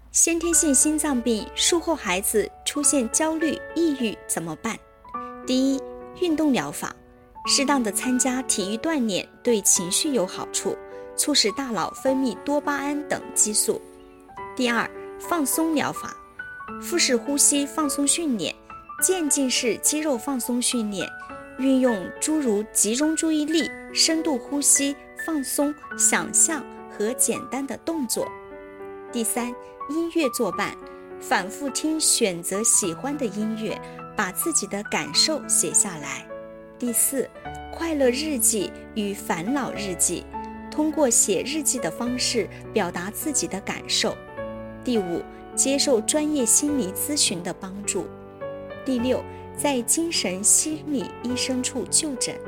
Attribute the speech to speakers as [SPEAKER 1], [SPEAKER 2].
[SPEAKER 1] 先天性心脏病术后孩子出现焦虑、抑郁怎么办？第一，运动疗法，适当的参加体育锻炼对情绪有好处，促使大脑分泌多巴胺等激素。第二，放松疗法，腹式呼吸放松训练、渐进式肌肉放松训练，运用诸如集中注意力、深度呼吸、放松、想象和简单的动作。第三，音乐作伴，反复听选择喜欢的音乐，把自己的感受写下来。第四，快乐日记与烦恼日记，通过写日记的方式表达自己的感受。第五，接受专业心理咨询的帮助。第六，在精神心理医生处就诊。